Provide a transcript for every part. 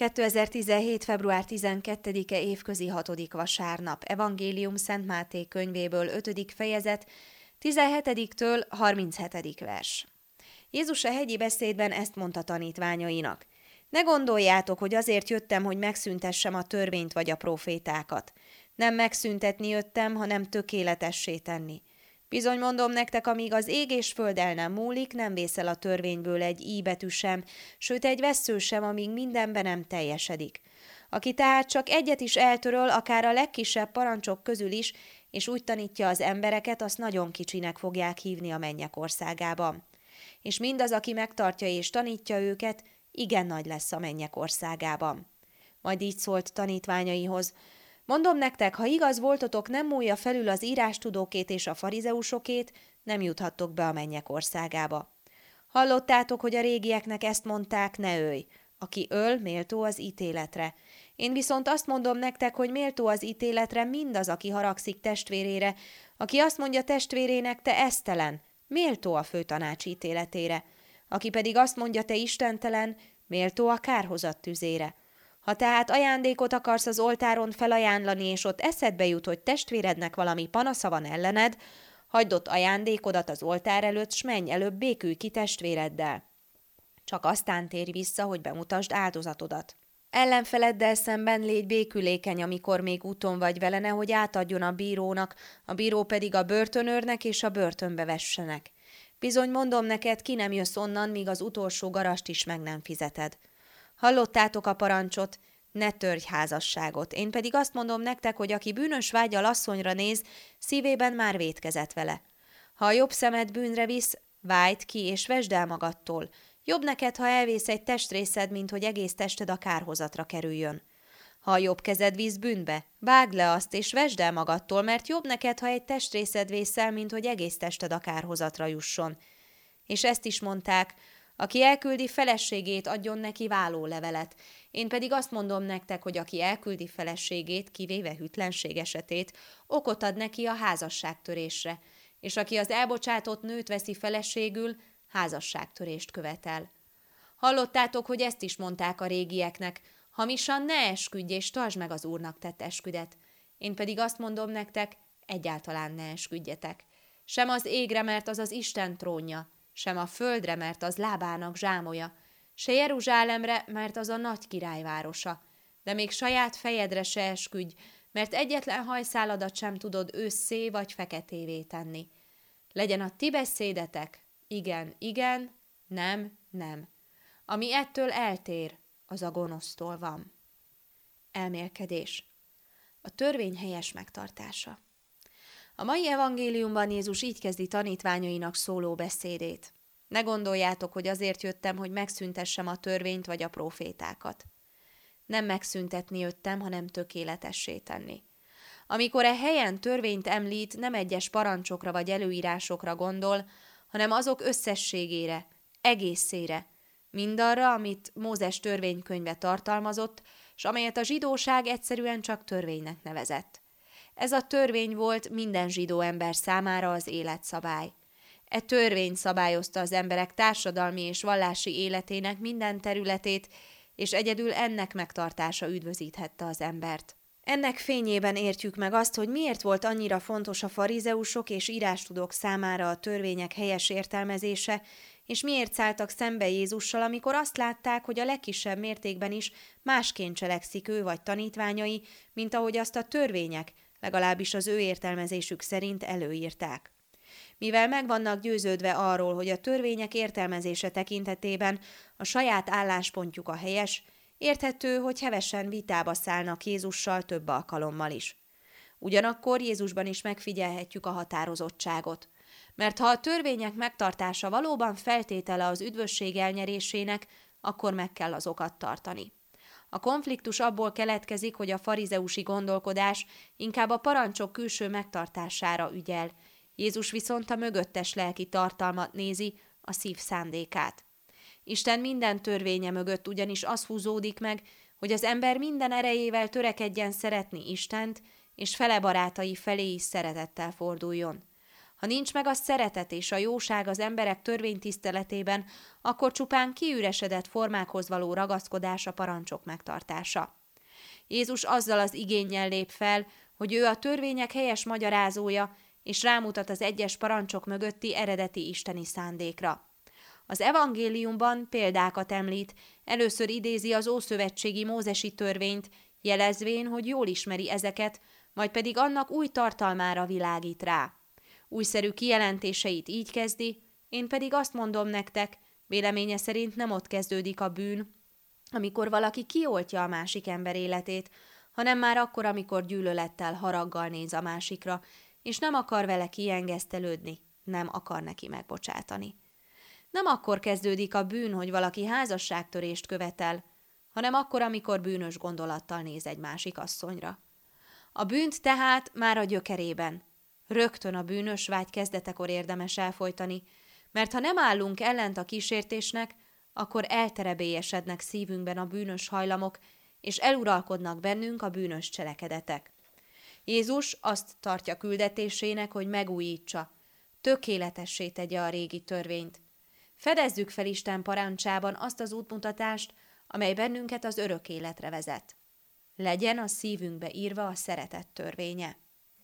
2017. február 12-e évközi 6. vasárnap. Evangélium Szent Máté könyvéből 5. fejezet, 17-től 37. vers. Jézus a hegyi beszédben ezt mondta tanítványainak. Ne gondoljátok, hogy azért jöttem, hogy megszüntessem a törvényt vagy a prófétákat. Nem megszüntetni jöttem, hanem tökéletessé tenni. Bizony mondom nektek, amíg az ég és föld el nem múlik, nem vészel a törvényből egy i betű sem, sőt egy vessző sem, amíg mindenben nem teljesedik. Aki tehát csak egyet is eltöröl, akár a legkisebb parancsok közül is, és úgy tanítja az embereket, azt nagyon kicsinek fogják hívni a mennyek országában. És mindaz, aki megtartja és tanítja őket, igen nagy lesz a mennyek országában. Majd így szólt tanítványaihoz. Mondom nektek, ha igaz voltotok, nem múlja felül az írástudókét és a farizeusokét, nem juthattok be a mennyek országába. Hallottátok, hogy a régieknek ezt mondták, ne ölj. Aki öl, méltó az ítéletre. Én viszont azt mondom nektek, hogy méltó az ítéletre mindaz, aki haragszik testvérére, aki azt mondja testvérének, te esztelen, méltó a főtanács ítéletére. Aki pedig azt mondja, te istentelen, méltó a kárhozat tüzére. Ha tehát ajándékot akarsz az oltáron felajánlani, és ott eszedbe jut, hogy testvérednek valami panasza van ellened, hagyd ott ajándékodat az oltár előtt, s menj előbb békülj ki testvéreddel. Csak aztán térj vissza, hogy bemutasd áldozatodat. Ellenfeleddel szemben légy békülékeny, amikor még úton vagy vele, nehogy átadjon a bírónak, a bíró pedig a börtönőrnek, és a börtönbe vessenek. Bizony mondom neked, ki nem jössz onnan, míg az utolsó garast is meg nem fizeted. Hallottátok a parancsot, ne törj házasságot. Én pedig azt mondom nektek, hogy aki bűnös vággyal asszonyra néz, szívében már vétkezett vele. Ha a jobb szemed bűnre visz, vájd ki és vesd el magadtól. Jobb neked, ha elvész egy testrészed, mint hogy egész tested a kárhozatra kerüljön. Ha a jobb kezed visz bűnbe, vágd le azt és vesd el magadtól, mert jobb neked, ha egy testrészed vészel, mint hogy egész tested a kárhozatra jusson. És ezt is mondták, aki elküldi feleségét, adjon neki vállólevelet. Én pedig azt mondom nektek, hogy aki elküldi feleségét, kivéve hűtlenség esetét, okot ad neki a házasságtörésre, és aki az elbocsátott nőt veszi feleségül, házasságtörést követel. Hallottátok, hogy ezt is mondták a régieknek, hamisan ne esküdj, és tartsd meg az Úrnak tett esküdet. Én pedig azt mondom nektek, egyáltalán ne esküdjetek. Sem az égre, mert az az Isten trónja, sem a földre, mert az lábának zsámolya, se Jeruzsálemre, mert az a nagy királyvárosa. De még saját fejedre se esküdj, mert egyetlen hajszáladat sem tudod ősszé vagy feketévé tenni. Legyen a ti beszédetek, igen, igen, nem, nem. Ami ettől eltér, az a gonosztól van. Elmélkedés. A törvény helyes megtartása. A mai evangéliumban Jézus így kezdi tanítványainak szóló beszédét. Ne gondoljátok, hogy azért jöttem, hogy megszüntessem a törvényt vagy a prófétákat. Nem megszüntetni jöttem, hanem tökéletessé tenni. Amikor e helyen törvényt említ, nem egyes parancsokra vagy előírásokra gondol, hanem azok összességére, egészére, mindarra, amit Mózes törvénykönyve tartalmazott, s amelyet a zsidóság egyszerűen csak törvénynek nevezett. Ez a törvény volt minden zsidó ember számára az életszabály. E törvény szabályozta az emberek társadalmi és vallási életének minden területét, és egyedül ennek megtartása üdvözíthette az embert. Ennek fényében értjük meg azt, hogy miért volt annyira fontos a farizeusok és írástudók számára a törvények helyes értelmezése, és miért szálltak szembe Jézussal, amikor azt látták, hogy a legkisebb mértékben is másként cselekszik ő vagy tanítványai, mint ahogy azt a törvények, legalábbis az ő értelmezésük szerint előírták. Mivel meg vannak győződve arról, hogy a törvények értelmezése tekintetében a saját álláspontjuk a helyes, érthető, hogy hevesen vitába szállnak Jézussal több alkalommal is. Ugyanakkor Jézusban is megfigyelhetjük a határozottságot. Mert ha a törvények megtartása valóban feltétele az üdvösség elnyerésének, akkor meg kell azokat tartani. A konfliktus abból keletkezik, hogy a farizeusi gondolkodás inkább a parancsok külső megtartására ügyel, Jézus viszont a mögöttes lelki tartalmat nézi, a szív szándékát. Isten minden törvénye mögött ugyanis az húzódik meg, hogy az ember minden erejével törekedjen szeretni Istent, és fele barátai felé is szeretettel forduljon. Ha nincs meg a szeretet és a jóság az emberek törvénytiszteletében, akkor csupán kiüresedett formákhoz való ragaszkodás a parancsok megtartása. Jézus azzal az igénnyel lép fel, hogy ő a törvények helyes magyarázója, és rámutat az egyes parancsok mögötti eredeti isteni szándékra. Az evangéliumban példákat említ, először idézi az ószövetségi mózesi törvényt, jelezvén, hogy jól ismeri ezeket, majd pedig annak új tartalmára világít rá. Újszerű kijelentéseit így kezdi, én pedig azt mondom nektek, véleménye szerint nem ott kezdődik a bűn, amikor valaki kioltja a másik ember életét, hanem már akkor, amikor gyűlölettel, haraggal néz a másikra, és nem akar vele kiengesztelődni, nem akar neki megbocsátani. Nem akkor kezdődik a bűn, hogy valaki házasságtörést követel, hanem akkor, amikor bűnös gondolattal néz egy másik asszonyra. A bűnt tehát már a gyökerében, rögtön a bűnös vágy kezdetekor érdemes elfojtani, mert ha nem állunk ellent a kísértésnek, akkor elterebélyesednek szívünkben a bűnös hajlamok, és eluralkodnak bennünk a bűnös cselekedetek. Jézus azt tartja küldetésének, hogy megújítsa, tökéletessé tegye a régi törvényt. Fedezzük fel Isten parancsában azt az útmutatást, amely bennünket az örök életre vezet. Legyen a szívünkbe írva a szeretet törvénye.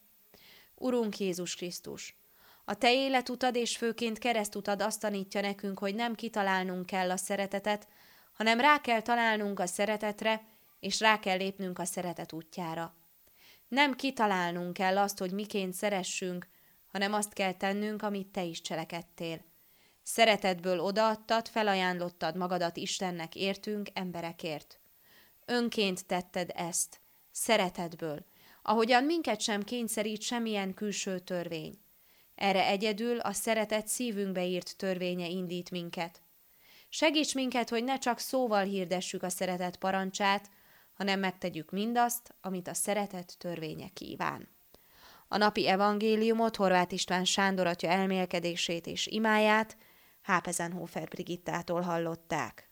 Urunk Jézus Krisztus, a Te életutad és főként keresztutad azt tanítja nekünk, hogy nem kitalálnunk kell a szeretetet, hanem rá kell találnunk a szeretetre, és rá kell lépnünk a szeretet útjára. Nem kitalálnunk kell azt, hogy miként szeressünk, hanem azt kell tennünk, amit Te is cselekedtél. Szeretetből odaadtad, felajánlottad magadat Istennek értünk, emberekért. Önként tetted ezt, szeretetből, ahogyan minket sem kényszerít semmilyen külső törvény. Erre egyedül a szeretet szívünkbe írt törvénye indít minket. Segíts minket, hogy ne csak szóval hirdessük a szeretet parancsát, hanem megtegyük mindazt, amit a szeretet törvénye kíván. A napi evangéliumot Horváth István Sándor atya elmélkedését és imáját Hápezenhofer Brigittától hallották.